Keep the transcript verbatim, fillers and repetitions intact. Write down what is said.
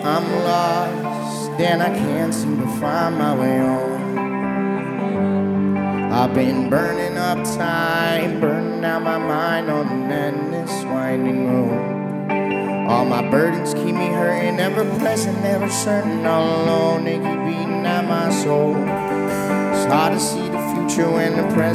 I'm lost, and I can't seem to find my way home. I've been burning up time, burning out my mind on an endless winding road. All my burdens keep me hurting, never present, never certain, all alone, they keep beating at my soul. It's hard to see the future when the present